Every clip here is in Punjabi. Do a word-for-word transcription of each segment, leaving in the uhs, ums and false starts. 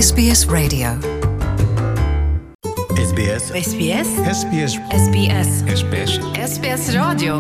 S B S Radio. S B S S B S S B S S B S S B S S B S Radio।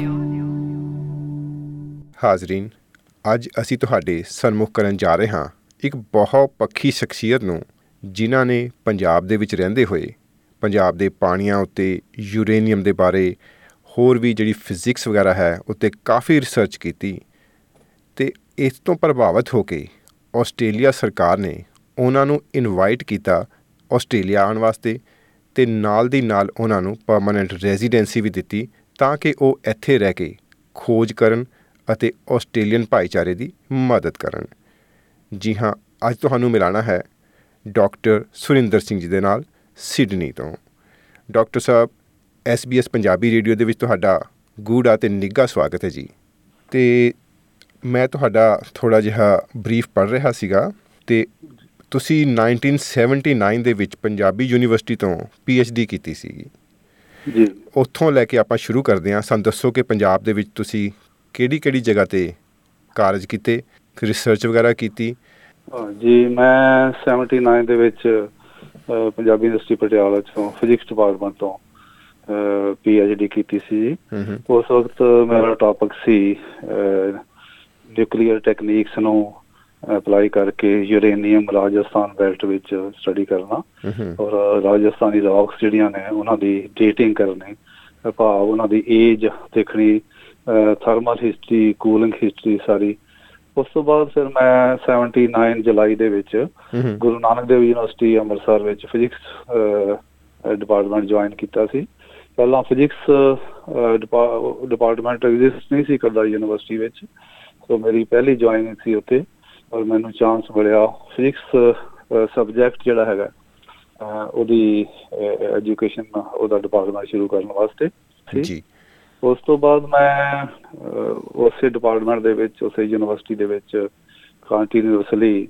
ਹਾਜ਼ਰੀਨ, ਅੱਜ ਅਸੀਂ ਤੁਹਾਡੇ ਸਨਮੁਖ ਕਰਨ ਜਾ ਰਹੇ ਹਾਂ ਇੱਕ ਬਹੁਤ ਪੱਖੀ ਸ਼ਖਸੀਅਤ ਨੂੰ, ਜਿਨ੍ਹਾਂ ਨੇ ਪੰਜਾਬ ਦੇ ਵਿੱਚ ਰਹਿੰਦੇ ਹੋਏ ਪੰਜਾਬ ਦੇ ਪਾਣੀਆਂ ਉੱਤੇ ਯੂਰੇਨੀਅਮ ਦੇ ਬਾਰੇ, ਹੋਰ ਵੀ ਜਿਹੜੀ ਫਿਜ਼ਿਕਸ ਵਗੈਰਾ ਹੈ ਉੱਤੇ ਕਾਫੀ ਰਿਸਰਚ ਕੀਤੀ ਅਤੇ ਇਸ ਤੋਂ ਪ੍ਰਭਾਵਿਤ ਹੋ ਕੇ ਆਸਟ੍ਰੇਲੀਆ ਸਰਕਾਰ ਨੇ ਉਹਨਾਂ ਨੂੰ ਇਨਵਾਈਟ ਕੀਤਾ ਆਸਟ੍ਰੇਲੀਆ ਆਉਣ ਵਾਸਤੇ, ਅਤੇ ਨਾਲ ਦੀ ਨਾਲ ਉਹਨਾਂ ਨੂੰ ਪਰਮਾਨੈਂਟ ਰੈਜ਼ੀਡੈਂਸੀ ਵੀ ਦਿੱਤੀ ਤਾਂ ਕਿ ਉਹ ਇੱਥੇ ਰਹਿ ਕੇ ਖੋਜ ਕਰਨ ਅਤੇ ਆਸਟ੍ਰੇਲੀਅਨ ਭਾਈਚਾਰੇ ਦੀ ਮਦਦ ਕਰਨ। ਜੀ ਹਾਂ, ਅੱਜ ਤੁਹਾਨੂੰ ਮਿਲਾਉਣਾ ਹੈ ਡਾਕਟਰ ਸੁਰਿੰਦਰ ਸਿੰਘ ਜੀ ਦੇ ਨਾਲ ਸਿਡਨੀ ਤੋਂ। ਡਾਕਟਰ ਸਾਹਿਬ, S B S Punjabi radio ਦੇ ਵਿੱਚ ਤੁਹਾਡਾ ਗੂੜਾ ਅਤੇ ਨਿੱਘਾ ਸਵਾਗਤ ਹੈ ਜੀ। ਅਤੇ ਮੈਂ ਤੁਹਾਡਾ ਥੋੜ੍ਹਾ ਜਿਹਾ ਬਰੀਫ ਪੜ੍ਹ ਰਿਹਾ ਸੀਗਾ, ਅਤੇ ਤੁਸੀਂ ਨਾਈਨਟੀਨ ਸੈਵਨਟੀ ਨਾਈਨ ਦੇ ਵਿੱਚ ਪੰਜਾਬੀ ਯੂਨੀਵਰਸਿਟੀ ਤੋਂ ਪੀ ਐਚ ਡੀ ਕੀਤੀ ਸੀਗੀ ਜੀ। ਉੱਥੋਂ ਲੈ ਕੇ ਆਪਾਂ ਸ਼ੁਰੂ ਕਰਦੇ ਹਾਂ। ਸਾਨੂੰ ਦੱਸੋ ਕਿ ਪੰਜਾਬ ਦੇ ਵਿੱਚ ਤੁਸੀਂ ਕਿਹੜੀ ਕਿਹੜੀ ਜਗ੍ਹਾ 'ਤੇ ਕਾਰਜ ਕੀਤੇ, ਰਿਸਰਚ ਵਗੈਰਾ ਕੀਤੀ? ਜੀ, ਮੈਂ ਸੈਵਨਟੀ ਨਾਈਨ ਦੇ ਵਿੱਚ ਪੰਜਾਬੀ ਯੂਨੀਵਰਸਿਟੀ ਪਟਿਆਲਾ 'ਚੋਂ ਫਿਜ਼ਿਕਸ ਡਿਪਾਰਟਮੈਂਟ ਤੋਂ ਪੀ ਐਚ ਡੀ ਕੀਤੀ ਸੀ ਜੀ। ਉਸ ਵਕਤ ਮੇਰਾ ਟੌਪਿਕ ਸੀ ਨਿਊਕਲੀਅਰ ਟੈਕਨੀਕਸ ਨੂੰ ਅਪਲਾਈ ਕਰਕੇ ਯੂਰੇਨੀਅਮ ਰਾਜਸਥਾਨ ਬੈਲਟ ਵਿੱਚ ਸਟੱਡੀ ਕਰਨਾ, ਔਰ ਰਾਜਸਥਾਨੀ ਰੌਕਸ ਜਿਹੜੀਆਂ ਨੇ ਉਹਨਾਂ ਦੀ ਡੇਟਿੰਗ ਕਰਨੀ, ਭਾਵ ਉਹਨਾਂ ਦੀ ਏਜ ਦੇਖਣੀ, ਥਰਮਲ ਹਿਸਟਰੀ, ਕੂਲਿੰਗ ਹਿਸਟਰੀ ਸਾਰੀ। ਉਸ ਤੋਂ ਬਾਅਦ ਫਿਰ ਮੈਂ ਸੈਵਨਟੀ ਨਾਈਨ ਜੁਲਾਈ ਦੇ ਵਿੱਚ ਗੁਰੂ ਨਾਨਕ ਦੇਵ ਯੂਨੀਵਰਸਿਟੀ ਅੰਮ੍ਰਿਤਸਰ ਵਿੱਚ ਫਿਜ਼ਿਕਸ ਡਿਪਾਰਟਮੈਂਟ ਜੁਆਇਨ ਕੀਤਾ ਸੀ। ਪਹਿਲਾਂ ਫਿਜ਼ਿਕਸ ਡਿਪਾਰਟਮੈਂਟ ਐਗਜ਼ਿਸਟ ਨਹੀਂ ਸੀ ਕਰਦਾ ਯੂਨੀਵਰਸਿਟੀ ਵਿੱਚ, ਸੋ ਮੇਰੀ ਪਹਿਲੀ ਜੁਆਇਨਿੰਗ ਸੀ ਉੱਥੇ, ਔਰ ਮੈਨੂੰ ਚਾਂਸ ਮਿਲਿਆ ਫਿਜ਼ਿਕਸ ਸਬਜੈਕਟ ਜਿਹੜਾ ਹੈਗਾ ਉਹਦੀ ਐਜੂਕੇਸ਼ਨ, ਉਹਦਾ ਡਿਪਾਰਟਮੈਂਟ ਸ਼ੁਰੂ ਕਰਨ ਵਾਸਤੇ ਸੀ। ਉਸ ਤੋਂ ਬਾਅਦ ਮੈਂ ਉਸੇ ਡਿਪਾਰਟਮੈਂਟ ਦੇ ਵਿੱਚ, ਉਸੇ ਯੂਨੀਵਰਸਿਟੀ ਦੇ ਵਿੱਚ ਕੰਟੀਨਿਊਸਲੀ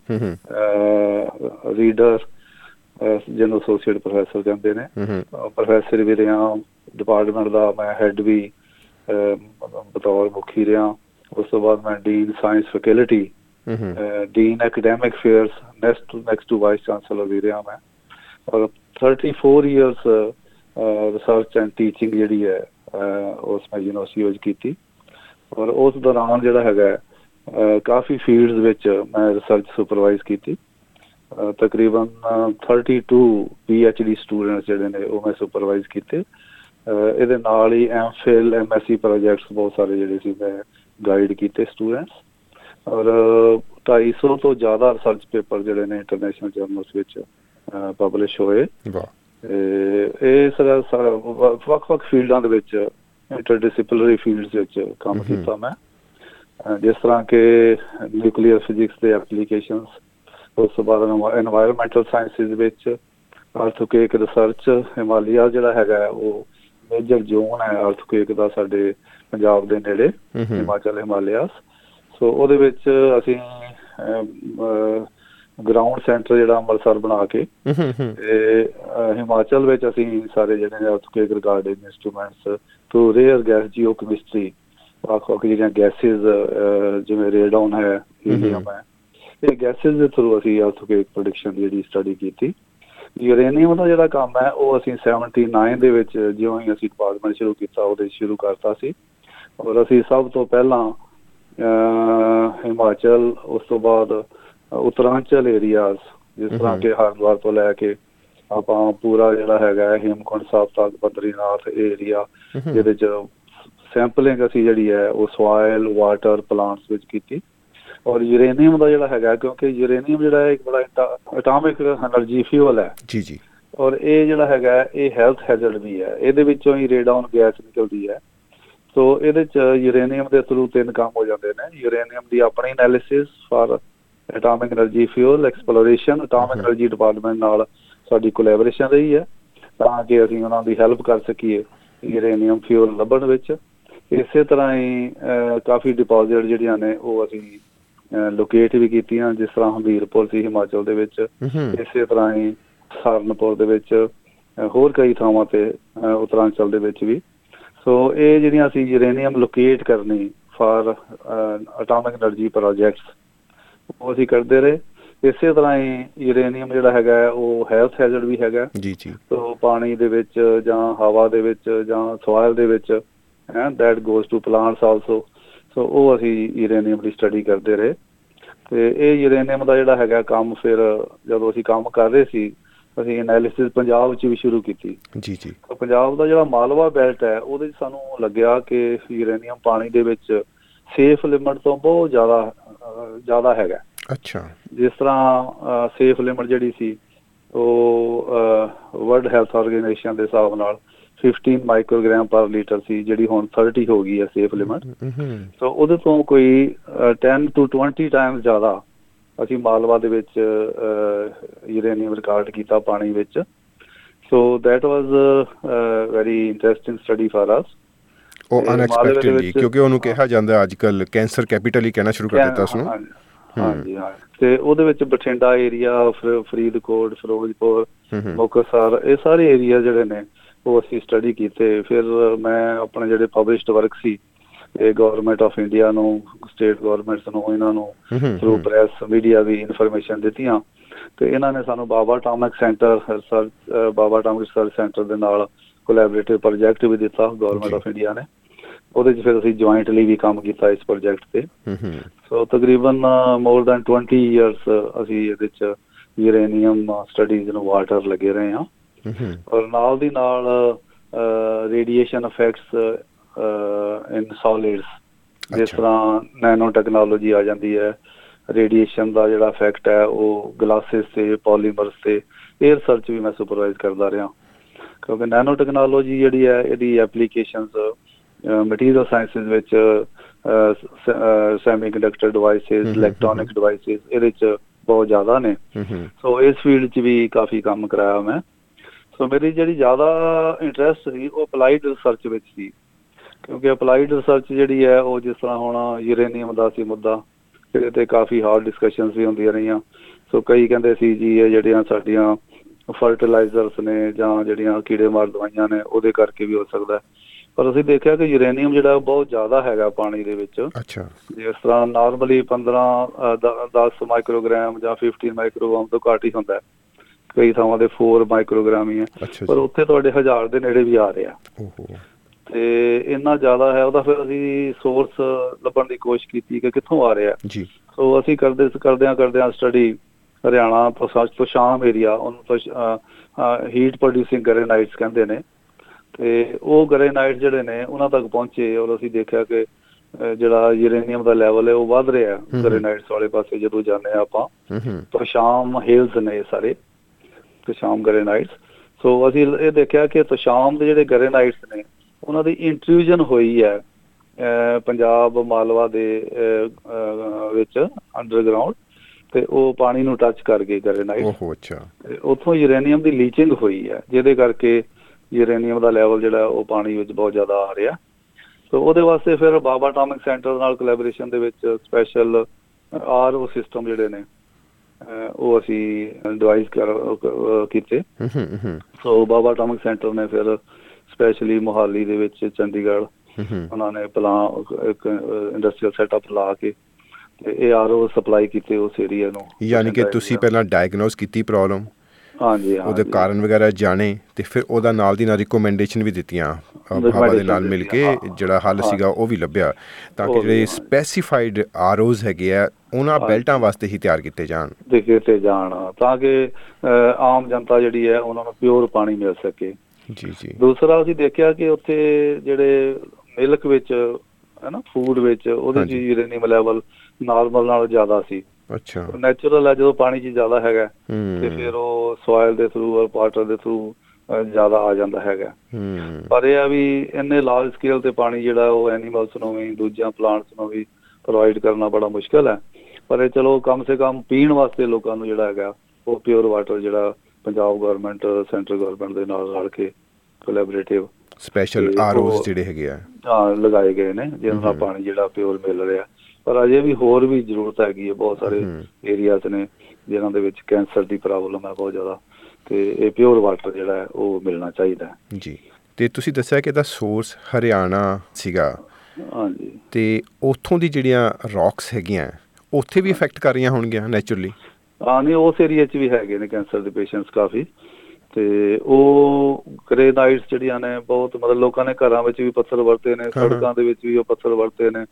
ਰੀਡਰ, ਜਿਹਨੂੰ ਐਸੋਸੀਏਟ ਪ੍ਰੋਫੈਸਰ ਕਹਿੰਦੇ ਨੇ, ਪ੍ਰੋਫੈਸਰ ਵੀ ਰਿਹਾ। ਡਿਪਾਰਟਮੈਂਟ ਦਾ ਮੈਂ ਹੈਡ ਵੀ ਬਤੌਰ ਮੁਖੀ ਰਿਹਾ। ਉਸ ਤੋਂ ਬਾਅਦ ਮੈਂ dean science faculty, dean academic affairs, next next to vice chancellor ਵੀ ਰਿਹਾ ਮੈਂ। ਔਰ thirty four years research and teaching ਜਿਹੜੀ ਹੈ ਉਸ ਮੈਂ ਯੂਨੀਵਰਸਿਟੀ ਵਿੱਚ ਕੀਤੀ। ਔਰ ਉਸ ਦੌਰਾਨ ਜਿਹੜਾ ਹੈਗਾ ਕਾਫੀ ਫੀਲਡਸ ਵਿੱਚ ਮੈਂ ਰਿਸਰਚ ਸੁਪਰਵਾਈਜ਼ ਕੀਤੀ। ਤਕਰੀਬਨ thirty two P H D students ਜਿਹੜੇ ਨੇ ਉਹ ਮੈਂ ਸੁਪਰਵਾਈਜ਼ ਕੀਤੇ। ਇਹਦੇ ਨਾਲ ਹੀ M Phil, M S C projects ਬਹੁਤ ਸਾਰੇ ਜਿਹੜੇ ਸੀ ਮੈਂ ਗਾਈਡ ਕੀਤੇ ਸਟੂਡੈਂਟਸ। ਔਰ ਢਾਈ ਸੌ ਤੋਂ ਜ਼ਿਆਦਾ ਰਿਸਰਚ ਪੇਪਰ ਜਿਹੜੇ ਨੇ ਇੰਟਰਨੈਸ਼ਨਲ ਜਰਨਲਸ ਵਿੱਚ ਪਬਲਿਸ਼ ਹੋਏ। ਇਹ ਸਾਰਾ ਵੱਖ ਵੱਖ ਫੀਲਡਾਂ ਦੇ ਵਿੱਚ, ਇੰਟਰਡਿਸਿਪਲਿਨਰੀ ਫੀਲਡਸ ਵਿੱਚ ਕੰਮ ਕੀਤਾ ਮੈਂ, ਜਿਸ ਤਰ੍ਹਾਂ ਕਿ ਨਿਊਕਲੀਅਰ ਫਿਜ਼ਿਕਸ ਦੇ ਐਪਲੀਕੇਸ਼ਨਸ। ਉਸ ਤੋਂ ਬਾਅਦ ਐਨਵਾਇਰਮੈਂਟਲ ਸਾਇੰਸਿਸ ਵਿੱਚ ਅਰਥਕੁਏਕ ਰਿਸਰਚ। ਹਿਮਾਲਿਆ ਜਿਹੜਾ ਹੈਗਾ ਉਹ ਮੇਜਰ ਜ਼ੋਨ ਹੈ ਅਰਥਕੁਏਕ ਦਾ ਸਾਡੇ ਪੰਜਾਬ ਦੇ ਨੇੜੇ, ਹਿਮਾਚਲ ਹਿਮਾਲਿਆਸ। ਸੋ ਉਹਦੇ ਵਿੱਚ ਅਸੀਂ ਗਰਾਊਂਡ ਸੈਂਟਰ ਜਿਹੜਾ ਅੰਮ੍ਰਿਤਸਰ ਬਣਾ ਕੇ, ਤੇ ਹਿਮਾਚਲ ਵਿੱਚ ਅਸੀਂ ਸਾਰੇ ਜਿਹੜੇ ਨੇ earthquake regarding instruments to rare gas geochemistry, ਵੱਖ ਵੱਖ ਜਿਹੜੀਆਂ ਗੈਸਿਸ, ਜਿਵੇਂ ਰੇਡਾਊਨ ਹੈ, ਹੀਲੀਅਮ ਹੈ, ਇਹ ਗੈਸਿਸ ਦੇ ਥਰੂ ਅਸੀਂ ਅਰਥਕੁਏਕ ਪ੍ਰੈਡਿਕਸ਼ਨ ਦੀ ਜਿਹੜੀ ਸਟੱਡੀ ਕੀਤੀ। ਯੂਰੇਨੀਅਮ ਦਾ ਜਿਹੜਾ ਕੰਮ ਹੈ ਉਹ ਅਸੀਂ ਸੈਵਨਟੀ ਨਾਈਨ ਦੇ ਵਿੱਚ ਜਿਉਂ ਹੀ ਅਸੀਂ ਡਿਪਾਰਟਮੈਂਟ ਸ਼ੁਰੂ ਕੀਤਾ ਉਹਦੇ ਸ਼ੁਰੂ ਕਰਤਾ ਸੀ। ਔਰ ਅਸੀਂ ਸਭ ਤੋਂ ਪਹਿਲਾਂ ਹਿਮਾਚਲ, ਉਸ ਤੋਂ ਬਾਅਦ ਉੱਤਰਾਂਚਲ ਏਰੀਆਜ਼, ਜਿਸ ਤਰ੍ਹਾਂ ਕਿ ਹਰਿਦੁਆਰ ਤੋਂ ਲੈ ਕੇ ਆਪਾਂ ਪੂਰਾ ਜਿਹੜਾ ਹੈਗਾ ਹੇਮਕੁੰਟ ਸਾਹਿਬ ਤੱਕ, ਬਦਰੀਨਾਥ ਏਰੀਆ, ਜਿਹਦੇ 'ਚ ਸੈਂਪਲਿੰਗ ਅਸੀਂ ਜਿਹੜੀ ਹੈ ਉਹ ਸੋਇਲ, ਵਾਟਰ, ਪਲਾਂਟਸ ਵਿੱਚ ਕੀਤੀ। ਔਰ ਯੂਰੇਨੀਅਮ ਦਾ ਜਿਹੜਾ ਹੈਗਾ, ਕਿਉਂਕਿ ਯੂਰੇਨੀਅਮ ਜਿਹੜਾ ਹੈ ਇੱਕ ਬੜਾ ਅਟੋਮਿਕ ਐਨਰਜੀ ਫਿਊਲ ਹੈ ਜੀ ਜੀ ਔਰ ਇਹ ਜਿਹੜਾ ਹੈਗਾ ਇਹ ਹੈਲਥ ਹੈਜ਼ਰਡ ਵੀ ਹੈ। ਇਹਦੇ ਵਿੱਚੋਂ ਹੀ ਰੇਡਾਊਨ ਗੈਸ ਨਿਕਲਦੀ ਹੈ। ਸੋ ਇਹਦੇ 'ਚ ਯੂਰੇਨੀਅਮ ਦੇ ਥਰੂ ਤਿੰਨ ਕੰਮ ਹੋ ਜਾਂਦੇ ਨੇ। ਯੂਰੇਨੀਅਮ ਦੀ ਆਪਣੀ analysis for atomic energy fuel exploration, atomic energy department ਨਾਲ ਸਾਡੀ ਕੋਲੈਬੋਰੇਸ਼ਨ ਰਹੀ ਹੈ ਤਾਂ ਕਿ ਅਸੀਂ ਉਹਨਾਂ ਦੀ ਹੈਲਪ ਕਰ ਸਕੀਏ ਯੂਰੇਨੀਅਮ ਫਿਊਲ ਲੱਭਣ ਵਿੱਚ। ਇਸੇ ਤਰ੍ਹਾਂ ਹੀ ਕਾਫੀ ਡਿਪੋਜ਼ਿਟ ਜਿਹੜੀਆਂ ਨੇ ਉਹ ਅਸੀਂ ਲੋਕੇਟ ਵੀ ਕੀਤੀਆਂ, ਜਿਸ ਤਰ੍ਹਾਂ ਹਮੀਰਪੁਰ ਸੀ ਹਿਮਾਚਲ ਦੇ ਵਿੱਚ, ਇਸੇ ਤਰ੍ਹਾਂ ਹੀ ਸਹਾਰਨਪੁਰ ਦੇ ਵਿੱਚ, ਹੋਰ ਕਈ ਥਾਵਾਂ 'ਤੇ ਉੱਤਰਾਂਚਲ ਦੇ ਵਿੱਚ ਵੀ। ਸੋ ਇਹ ਜਿਹੜੀਆਂ ਅਸੀਂ ਯੂਰੇਨੀਅਮ ਲੋਕੇਟ ਕਰਨੀ ਫਾਰ ਅਟੋਮਿਕ ਐਨਰਜੀ ਪ੍ਰੋਜੈਕਟਸ ਉਹ ਅਸੀਂ ਕਰਦੇ ਰਹੇ। ਇਸੇ ਤਰ੍ਹਾਂ ਹੀ ਯੂਰੇਨੀਅਮ ਜਿਹੜਾ ਹੈਗਾ ਉਹ ਹੈਲਥ ਹੈਜ਼ਰਡ ਵੀ ਹੈਗਾ ਜੀ ਜੀ ਸੋ ਪਾਣੀ ਦੇ ਵਿੱਚ ਜਾਂ ਹਵਾ ਦੇ ਵਿੱਚ ਜਾਂ ਸੋਇਲ ਦੇ ਵਿੱਚ ਹੈ that goes to plants also so ਉਹ ਅਸੀਂ ਯੂਰੇਨੀਅਮ ਦੀ ਸਟੱਡੀ ਕਰਦੇ ਰਹੇ ਅਤੇ ਇਹ ਯੂਰੇਨੀਅਮ ਦਾ ਜਿਹੜਾ ਹੈਗਾ ਕੰਮ ਫਿਰ ਜਦੋਂ ਅਸੀਂ ਕੰਮ ਕਰ ਰਹੇ ਸੀ ਅਸੀਂ ਐਨਾਲਿਸਿਸ ਪੰਜਾਬ ਵਿੱਚ ਵੀ ਸ਼ੁਰੂ ਕੀਤੀ ਜੀ ਜੀ ਪੰਜਾਬ ਦਾ ਜਿਹੜਾ ਮਾਲਵਾ ਬੈਲਟ ਹੈ ਉਹਦੇ 'ਚ ਸਾਨੂੰ ਲੱਗਿਆ ਕਿ ਯੂਰੇਨੀਅਮ ਪਾਣੀ ਦੇ ਵਿੱਚ ਸੇਫ ਲਿਮਟ ਤੋਂ ਬਹੁਤ ਜ਼ਿਆਦਾ ਜ਼ਿਆਦਾ ਹੈਗਾ ਅੱਛਾ ਜਿਸ ਤਰ੍ਹਾਂ ਸੇਫ ਲਿਮਟ ਜਿਹੜੀ ਸੀ ਉਹ ਵਰਲਡ ਹੈਲਥ ਆਰਗੇਨਾਈਜੇਸ਼ਨ ਦੇ ਹਿਸਾਬ ਨਾਲ ਫਿਫਟੀਨ ਮਾਈਕਰੋਗ੍ਰਾਮ ਪਰ ਲੀਟਰ ਸੀ ਜਿਹੜੀ ਹੁਣ ਥਰਟੀ ਹੋ ਗਈ ਹੈ ਸੇਫ ਲਿਮਟ ਸੋ ਉਹਦੇ ਤੋਂ ਕੋਈ ਟੈਨ ਟੂ ਟਵੰਟੀ ਟਾਈਮਸ ਜ਼ਿਆਦਾ ਅਸੀਂ ਮਾਲਵਾ ਦੇ ਵਿੱਚ ਯੂਰੇਨੀਅਮ ਰਿਕਾਰਡ ਕੀਤਾ ਪਾਣੀ ਵਿੱਚ so that was very interesting study for us ਉਹ ਅਨਐਕਸਪੈਕਟਡਲੀ ਕਿਉਂਕਿ ਉਹਨੂੰ ਕਿਹਾ ਜਾਂਦਾ ਅੱਜ ਕੱਲ੍ਹ ਕੈਂਸਰ ਕੈਪੀਟਲ ਹੀ ਕਹਿਣਾ ਸ਼ੁਰੂ ਕਰ ਦਿੱਤਾ ਉਸਨੂੰ ਹਾਂਜੀ ਹਾਂ ਤੇ ਉਹਦੇ ਵਿੱਚ ਬਠਿੰਡਾ ਏਰੀਆ ਫਰੀਦਕੋਟ ਫਿਰੋਜ਼ਪੁਰ ਮੁਕਤਸਰ ਇਹ ਸਾਰੇ ਏਰੀਆ ਜਿਹੜੇ ਨੇ ਉਹ ਅਸੀਂ ਸਟੱਡੀ ਕੀਤੇ ਫਿਰ ਮੈਂ ਆਪਣੇ ਜਿਹੜੇ ਪਬਲਿਸ਼ਡ ਵਰਕ ਸੀ ਇਹ ਗੌਰਮੈਂਟ ਆਫ ਇੰਡੀਆ ਨੂੰ ਸਟੇਟ ਗੌਰਮੈਂਟਸ ਨੂੰ ਇਹਨਾਂ ਨੂੰ ਥਰੂ ਪ੍ਰੈਸ ਮੀਡੀਆ ਵੀ ਇਨਫੋਰਮੇਸ਼ਨ ਦਿੱਤੀਆਂ ਤੇ ਇਹਨਾਂ ਨੇ ਸਾਨੂੰ Bhabha atomic centre research Bhabha atomic research centre ਦੇ ਨਾਲ ਕੋਲੈਬੋਰੇਟਿਵ ਪ੍ਰੋਜੈਕਟ ਵੀ ਦਿੱਤਾ ਗੌਰਮੈਂਟ ਆਫ ਇੰਡੀਆ ਨੇ ਉਹਦੇ 'ਚ ਫਿਰ ਅਸੀਂ ਜੁਆਇੰਟਲੀ ਵੀ ਕੰਮ ਕੀਤਾ ਇਸ ਪ੍ਰੋਜੈਕਟ ਤੇ ਸੋ ਤਕਰੀਬਨ ਮੋਰ ਦੈਨ ਟਵੰਟੀ ਈਅਰਸ ਅਸੀਂ ਇਹਦੇ 'ਚ ਯੂਰੇਨੀਅਮ ਸਟੱਡੀਜ਼ ਨੂੰ ਵਾਟਰ ਲੱਗੇ ਰਹੇ ਹਾਂ ਔਰ ਨਾਲ ਦੀ ਨਾਲ ਰੇਡੀਏਸ਼ਨ ਇਫੈਕਟਸ ਇਨ ਸੋਲਿਡਸ ਜਿਸ ਤਰ੍ਹਾਂ ਨੈਨੋ ਟੈਕਨੋਲੋਜੀ ਆ ਜਾਂਦੀ ਹੈ ਰੇਡੀਏਸ਼ਨ ਦਾ ਜਿਹੜਾ ਇਫੈਕਟ ਹੈ ਉਹ ਗਲਾਸਿਸ ਤੇ ਪੋਲੀਮਰਸ ਤੇ ਇਹ ਰਿਸਰਚ ਵੀ ਮੈਂ ਸੁਪਰਵਾਈਜ਼ ਕਰਦਾ ਰਿਹਾ ਕਿਉਂਕਿ ਨੈਨੋ ਟੈਕਨੋਲੋਜੀ ਜਿਹੜੀ ਹੈ ਇਹਦੀ ਐਪਲੀਕੇਸ਼ਨਸ ਮਟੀਰੀਅਲ ਸਾਇੰਸਿਸ ਵਿੱਚ semiconductor devices electronic devices ਇਹਦੇ 'ਚ ਬਹੁਤ ਜ਼ਿਆਦਾ ਨੇ ਸੋ ਇਸ ਫੀਲਡ 'ਚ ਵੀ ਕਾਫੀ ਕੰਮ ਕਰਾਇਆ ਮੈਂ ਸੋ ਮੇਰੀ ਜਿਹੜੀ ਜ਼ਿਆਦਾ ਇੰਟਰਸਟ ਸੀ ਉਹ ਅਪਲਾਈਡ ਰਿਸਰਚ ਵਿੱਚ ਸੀ ਕਿਉਂਕਿ ਅਪਲਾਈਡ ਰਿਸਰਚ ਜਿਹੜੀ ਹੈ ਉਹ ਜਿਸ ਤਰ੍ਹਾਂ ਹੁਣ ਯੂਰੇਨੀਅਮ ਦਾ ਸੀ ਮੁੱਦਾ ਇਹਦੇ 'ਤੇ ਕਾਫੀ ਹਾਰਡ ਡਿਸਕਸ਼ਨਸ ਵੀ ਹੁੰਦੀਆਂ ਰਹੀਆਂ ਸੋ ਕਈ ਕਹਿੰਦੇ ਸੀ ਜੀ ਇਹ ਜਿਹੜੀਆਂ ਸਾਡੀਆਂ ਫਰਟੀਲਾਈਜ਼ਰਸ ਨੇ ਜਾਂ ਜਿਹੜੀਆਂ ਕੀੜੇ ਮਾਰ ਦਵਾਈਆਂ ਨੇ ਉਹਦੇ ਕਰਕੇ ਵੀ ਹੋ ਸਕਦਾ ਪਰ ਅਸੀਂ ਦੇਖਿਆ ਕਿ ਯੂਰੇਨੀਅਮ ਜਿਹੜਾ ਬਹੁਤ ਜ਼ਿਆਦਾ ਹੈਗਾ ਪਾਣੀ ਦੇ ਵਿੱਚ ਅੱਛਾ ਜਿਸ ਤਰ੍ਹਾਂ ਨਾਰਮਲੀ ਪੰਦਰਾਂ ਦਸ ਮਾਈਕਰੋਗ੍ਰਾਮ ਜਾਂ ਫਿਫਟੀਨ ਮਾਈਕਰੋਗ੍ਰਾਮ ਤੋਂ ਘੱਟ ਹੀ ਹੁੰਦਾ ਕਈ ਥਾਵਾਂ ਦੇ ਫੋਰ ਮਾਈਕਰੋਗ੍ਰਾਮ ਹੀ ਹੈ ਪਰ ਉੱਥੇ ਤੁਹਾਡੇ ਹਜ਼ਾਰ ਦੇ ਨੇੜੇ ਵੀ ਆ ਰਿਹਾ ਤੇ ਇੰਨਾ ਜ਼ਿਆਦਾ ਹੈ ਉਹਦਾ ਫਿਰ ਅਸੀਂ ਸੋਰਸ ਲੱਭਣ ਦੀ ਕੋਸ਼ਿਸ਼ ਕੀਤੀ ਕਿ ਕਿੱਥੋਂ ਆ ਰਿਹਾ ਸੋ ਅਸੀਂ ਕਰਦੇ ਕਰਦਿਆਂ ਕਰਦਿਆਂ ਸਟੱਡੀ ਹਰਿਆਣਾ ਤੋਂ ਸ਼ਾਮ ਏਰੀਆ ਉਹਨੂੰ ਤਾਂ ਹੀਟ ਪ੍ਰੋਡਿਊਸਿੰਗ ਗਰੇਨਾਈਟਸ ਕਹਿੰਦੇ ਨੇ ਤੇ ਉਹ ਗਰੇਨਾਈਟਸ ਜਿਹੜੇ ਨੇ ਉਹਨਾਂ ਤੱਕ ਪਹੁੰਚੇ ਔਰ ਅਸੀਂ ਦੇਖਿਆ ਕਿ ਜਿਹੜਾ ਯੂਰੇਨੀਅਮ ਦਾ ਲੈਵਲ ਹੈ ਉਹ ਵੱਧ ਰਿਹਾ ਗਰੇਨਾਈਟਸ ਵਾਲੇ ਪਾਸੇ ਜਦੋਂ ਜਾਂਦੇ ਹਾਂ ਆਪਾਂ ਤਾਂ ਸ਼ਾਮ ਹਿਲਸ ਨੇ ਸਾਰੇ ਤਸ਼ਾਮ ਗਰੇਨਾਈਟਸ ਸੋ ਅਸੀਂ ਇਹ ਦੇਖਿਆ ਕਿ ਤਸ਼ਾਮ ਦੇ ਜਿਹੜੇ ਗਰੇਨਾਈਟਸ ਨੇ ਉਹਨਾਂ ਦੀ ਇੰਟਰੂਜਨ ਹੋਈ ਹੈ ਪੰਜਾਬ ਮਾਲਵਾ ਦੇ ਵਿੱਚ ਅੰਡਰਗਰਾਊਂਡ ਤੇ ਉਹ ਪਾਣੀ ਨੂੰ ਟੱਚ ਕਰ ਗਏ ਗਰੇਨਾਈਟ ਉੱਥੋਂ ਯੂਰੇਨੀਅਮ ਦੀ ਲੀਚਿੰਗ ਹੋਈ ਹੈ ਜਿਹਦੇ ਕਰਕੇ ਯੂਰੇਨੀਅਮ ਦਾ ਲੈਵਲ ਜਿਹੜਾ ਉਹ ਪਾਣੀ ਵਿੱਚ ਬਹੁਤ ਜ਼ਿਆਦਾ ਆ ਰਿਹਾ ਸੋ ਉਹਦੇ ਵਾਸਤੇ ਫਿਰ ਬਾਬਾ ਅਟੋਮਿਕ ਸੈਂਟਰ ਨਾਲ ਕੋਲੈਬੋਰੇਸ਼ਨ ਦੇ ਵਿੱਚ ਸਪੈਸ਼ਲ ਆਰ ਓ ਸਿਸਟਮ ਜਿਹੜੇ ਨੇ ਉਹ ਅਸੀਂ ਡਿਵਾਈਸ ਕਰ ਕੀਤੇ ਸੋ ਬਾਬਾ ਅਟੋਮਿਕ ਸੈਂਟਰ ਨੇ ਫਿਰ ਸਪੈਸ਼ਲੀ ਮੋਹਾਲੀ ਦੇ ਵਿੱਚ ਚੰਡੀਗੜ੍ਹ ਉਹਨਾਂ ਨੇ ਪਲਾਂ ਇੱਕ ਇੰਡਸਟਰੀਅਲ ਸੈਟਅਪ ਲਾ ਕੇ ਤੇ ਇਹ ਆਰ ਓ ਸਪਲਾਈ ਕੀਤੇ ਉਸ ਏਰੀਆ ਨੂੰ ਯਾਨੀ ਕਿ ਤੁਸੀਂ ਪਹਿਲਾਂ ਡਾਇਗਨੋਸ ਕੀਤੀ ਪ੍ਰੋਬਲਮ ਹਾਂਜੀ ਉਹਦੇ ਕਾਰਨ ਵਗੈਰਾ ਜਾਣੇ ਤੇ ਫਿਰ ਉਹਦਾ ਨਾਲ ਦੀ ਨਾਲ ਰਿਕਮੈਂਡੇਸ਼ਨ ਵੀ ਦਿੱਤੀਆਂ ਹਵਾ ਦੇ ਨਾਲ ਮਿਲ ਕੇ ਜਿਹੜਾ ਹੱਲ ਸੀਗਾ ਉਹ ਵੀ ਲੱਭਿਆ ਤਾਂ ਕਿ ਜਿਹੜੇ ਸਪੈਸੀਫਾਈਡ ਆਰ ਓਜ਼ ਹੈਗੇ ਆ ਉਹਨਾਂ ਬੈਲਟਾਂ ਵਾਸਤੇ ਹੀ ਤਿਆਰ ਕੀਤੇ ਜਾਣ ਕੀਤੇ ਜਾਣ ਤਾਂ ਕਿ ਆਮ ਜਨਤਾ ਜਿਹੜੀ ਹੈ ਉਹਨਾਂ ਨੂੰ ਪਿਓਰ ਪਾਣੀ ਮਿਲ ਸਕੇ ਜੀ ਜੀ ਦੂਸਰਾ ਅਸੀਂ ਦੇਖਿਆ ਕਿ ਉੱਥੇ ਜਿਹੜੇ ਮਿਲਕ ਵਿੱਚ ਹੈ ਨਾ ਫੂਡ ਵਿੱਚ ਉਹਦੇ 'ਚ ਯੂਰੇਨੀਅਮ ਲੈਵਲ ਨਾਰਮਲ ਨਾਲੋਂ ਜ਼ਿਆਦਾ ਸੀ ਅੱਛਾ ਨੈਚੁਰਲ ਹੈ ਜਦੋਂ ਪਾਣੀ 'ਚ ਜ਼ਿਆਦਾ ਹੈਗਾ ਤੇ ਫਿਰ ਉਹ ਸੋਇਲ ਦੇ ਥਰੂ ਔਰ ਵਾਟਰ ਦੇ ਥਰੂ ਜ਼ਿਆਦਾ ਆ ਜਾਂਦਾ ਹੈਗਾ ਪਰ ਇਹ ਆ ਵੀ ਇੰਨੇ ਲਾਰਜ ਸਕੇਲ ਤੇ ਪਾਣੀ ਜਿਹੜਾ ਉਹ ਐਨੀਮਲਸ ਨੂੰ ਵੀ ਦੂਜਿਆਂ ਪਲਾਂਟਸ ਨੂੰ ਵੀ ਪ੍ਰੋਵਾਈਡ ਕਰਨਾ ਬੜਾ ਮੁਸ਼ਕਿਲ ਹੈ ਪਰ ਇਹ ਚਲੋ ਕਮ ਸੇ ਕਮ ਪੀਣ ਵਾਸਤੇ ਲੋਕਾਂ ਨੂੰ ਜਿਹੜਾ ਹੈਗਾ ਉਹ ਪਿਓਰ ਵਾਟਰ ਜਿਹੜਾ ਪੰਜਾਬ ਗੌਰਮੈਂਟ ਸੈਂਟਰਲ ਗੌਰਮੈਂਟ ਦੇ ਨਾਲ ਰਲ ਕੇ ਕੋਲੈਬੋਰੇਟਿਵ ਸਪੈਸ਼ਲ ਆਰ ਓਜ਼ ਜਿਹੜੇ ਹੈਗੇ ਆ ਹਾਂ ਲਗਾਏ ਗਏ ਨੇ ਜਿਹਨਾਂ ਦਾ ਪਾਣੀ ਜਿਹੜਾ ਪਿਓਰ ਮਿਲ ਰਿਹਾ ਪਰ ਅਜੇ ਵੀ ਹੋਰ ਵੀ ਜ਼ਰੂਰਤ ਹੈਗੀ ਹੈ ਬਹੁਤ ਸਾਰੇ ਏਰੀਆਜ਼ ਨੇ ਜਿਨ੍ਹਾਂ ਦੇ ਵਿੱਚ ਕੈਂਸਰ ਦੀ ਪ੍ਰੋਬਲਮ ਹੈ ਬਹੁਤ ਜ਼ਿਆਦਾ ਤੇ ਇਹ ਪਿਓਰ ਵਾਟਰ ਜਿਹੜਾ ਹੈ ਉਹ ਮਿਲਣਾ ਚਾਹੀਦਾ ਹੈ ਜੀ ਤੇ ਤੁਸੀਂ ਦੱਸਿਆ ਕਿ ਇਹਦਾ ਸੋਰਸ ਹਰਿਆਣਾ ਸੀਗਾ ਹਾਂਜੀ ਤੇ ਉੱਥੋਂ ਦੀ ਜਿਹੜੀਆਂ ਰੌਕਸ ਹੈਗੀਆਂ ਉੱਥੇ ਵੀ ਇਫੈਕਟ ਕਰ ਰਹੀਆਂ ਹੋਣਗੀਆਂ ਨੈਚੁਰਲੀ ਹਾਂ ਨਹੀਂ, ਉਸ ਏਰੀਏ 'ਚ ਵੀ ਹੈਗੇ ਨੇ ਕੈਂਸਰ ਦੇ ਪੇਸ਼ੈਂਟਸ ਕਾਫੀ, ਤੇ ਉਹ ਗ੍ਰੇਨਾਈਟਸ ਜਿਹੜੀਆਂ ਨੇ ਬਹੁਤ, ਮਤਲਬ ਲੋਕਾਂ ਨੇ ਘਰਾਂ ਵਿੱਚ ਵੀ ਪੱਥਰ ਵਰਤੇ ਨੇ, ਸੜਕਾਂ ਦੇ ਵਿੱਚ ਵੀ ਉਹ ਪੱਥਰ ਵਰਤੇ ਨੇ,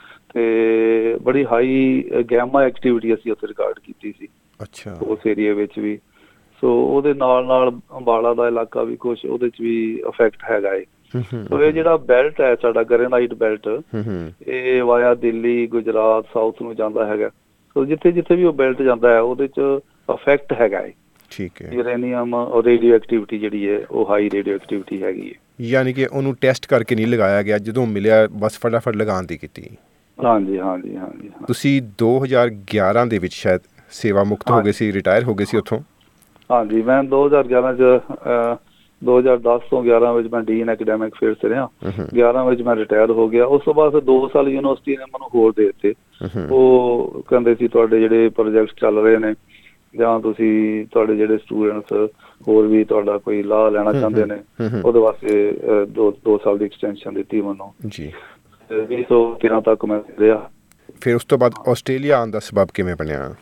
ਤੇ ਬੜੀ ਹਾਈ ਗੈਮਾ ਐਕਟੀਵਿਟੀ ਅਸੀਂ ਉੱਥੇ ਰਿਕਾਰਡ ਕੀਤੀ ਸੀ। ਅੱਛਾ। ਉਸ ਏਰੀਏ ਵਿੱਚ ਵੀ। ਸੋ ਉਹਦੇ ਨਾਲ ਨਾਲ ਅੰਬਾਲਾ ਦਾ ਇਲਾਕਾ ਵੀ ਕੁਛ ਉਹਦੇ 'ਚ ਵੀ ਇਫੈਕਟ ਹੈਗਾ ਏ। ਸੋ ਇਹ ਜਿਹੜਾ ਬੈਲਟ ਹੈ ਸਾਡਾ ਗ੍ਰੇਨਾਈਟ ਬੈਲਟ, ਇਹ ਵਾਇਆ ਦਿੱਲੀ, ਗੁਜਰਾਤ, ਸਾਊਥ ਨੂੰ ਜਾਂਦਾ ਹੈਗਾ। ਸੋ ਜਿੱਥੇ ਜਿੱਥੇ ਵੀ ਉਹ ਬੈਲਟ ਜਾਂਦਾ ਹੈ ਉਹਦੇ 'ਚ ਇਫੈਕਟ ਹੈਗਾ ਏ। ਠੀਕ ਹੈ। ਯੂਰੇਨੀਅਮ ਔਰ ਰੇਡੀਓ ਐਕਟੀਵਿਟੀ ਜਿਹੜੀ ਹੈ ਉਹ ਹਾਈ ਰੇਡੀਓ ਐਕਟੀਵਿਟੀ ਹੈਗੀ ਹੈ। ਯਾਨੀ ਕਿ ਉਹਨੂੰ ਟੈਸਟ ਕਰਕੇ ਨਹੀਂ ਲਗਾਇਆ ਗਿਆ, ਜਦੋਂ ਮਿਲਿਆ ਬਸ ਫਟਾਫਟ ਲਗਾਉਣ ਦੀ ਕੀਤੀ। ਹਾਂਜੀ ਹਾਂਜੀ ਹਾਂਜੀ। ਤੁਸੀਂ ਦੋ ਹਜ਼ਾਰ ਗਿਆਰਾਂ ਦੇ ਵਿੱਚ ਸ਼ਾਇਦ ਸੇਵਾ ਮੁਕਤ ਹੋ ਗਏ ਸੀ, ਰਿਟਾਇਰ ਹੋ ਗਏ ਸੀ ਉੱਥੋਂ? ਹਾਂਜੀ, ਮੈਂ ਦੋ ਹਜ਼ਾਰ ਗਿਆਰਾਂ 'ਚ ਦੋ ਹਜ਼ਾਰ ਦਸ ਤੋਂ ਗਿਆਰਾਂ ਵਿੱਚ ਮੈਂ ਡੀਨ ਐਕੈਡੈਮਿਕ ਅਫੇਅਰਸ ਰਿਹਾ। ਗਿਆਰਾਂ ਵਿੱਚ ਮੈਂ ਰਿਟਾਇਰ ਹੋ ਗਿਆ। ਉਸ ਤੋਂ ਬਾਅਦ ਫਿਰ ਦੋ ਸਾਲ ਯੂਨੀਵਰਸਿਟੀ ਨੇ ਮੈਨੂੰ ਹੋਰ ਦੇ ਦਿੱਤੇ। ਉਹ ਕਹਿੰਦੇ ਸੀ ਤੁਹਾਡੇ ਜਿਹੜੇ ਪ੍ਰੋਜੈਕਟ ਚੱਲ ਰਹੇ ਨੇ, ਜਾਂ ਤੁਸੀਂ ਤੁਹਾਡੇ ਜਿਹੜੇ ਸਟੂਡੈਂਟਸ ਹੋਰ ਵੀ ਤੁਹਾਡਾ ਕੋਈ ਲਾਹ ਲੈਣਾ ਚਾਹੁੰਦੇ ਨੇ, ਉਹਦੇ ਵਾਸਤੇ ਦੋ ਦੋ ਸਾਲ ਦੀ ਐਕਸਟੈਂਸ਼ਨ ਦਿੱਤੀ ਮੈਨੂੰ ਜੀ। ਵੀਹ ਸੌ ਤੇਰਾਂ ਤੱਕ ਮੈਂ ਰਿਹਾ। ਫਿਰ ਉਸ ਤੋਂ ਬਾਅਦ ਆਸਟ੍ਰੇਲੀਆ ਆਉਣ ਦਾ ਸਬਬ ਕਿਵੇਂ ਬਣਿਆ?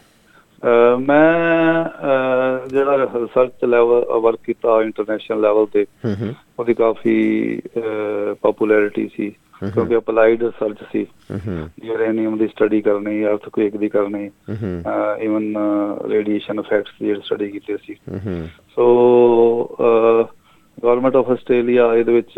ਮੈਂ ਜਿਹੜਾ ਰਿਸਰਚ ਲੈਵਲ ਵਰਕ ਕੀਤਾ ਇੰਟਰਨੈਸ਼ਨਲ ਲੈਵਲ 'ਤੇ, ਉਹਦੀ ਕਾਫੀ ਪੋਪੂਲੈਰਿਟੀ ਸੀ, ਕਿਉਂਕਿ ਅਪਲਾਈਡ ਰਿਸਰਚ ਸੀ। ਯੂਰੇਨੀਅਮ ਦੀ ਸਟੱਡੀ ਕਰਨੀ, ਅਰਥਕੁਏਕ ਦੀ ਕਰਨੀ, ਈਵਨ ਰੇਡੀਏਸ਼ਨ ਇਫੈਕਟਸ ਦੀ ਜਿਹੜੀ ਸਟੱਡੀ ਕੀਤੀ ਸੀ। ਸੋ ਗੌਰਮੈਂਟ ਆਫ ਆਸਟ੍ਰੇਲੀਆ ਇਹਦੇ ਵਿੱਚ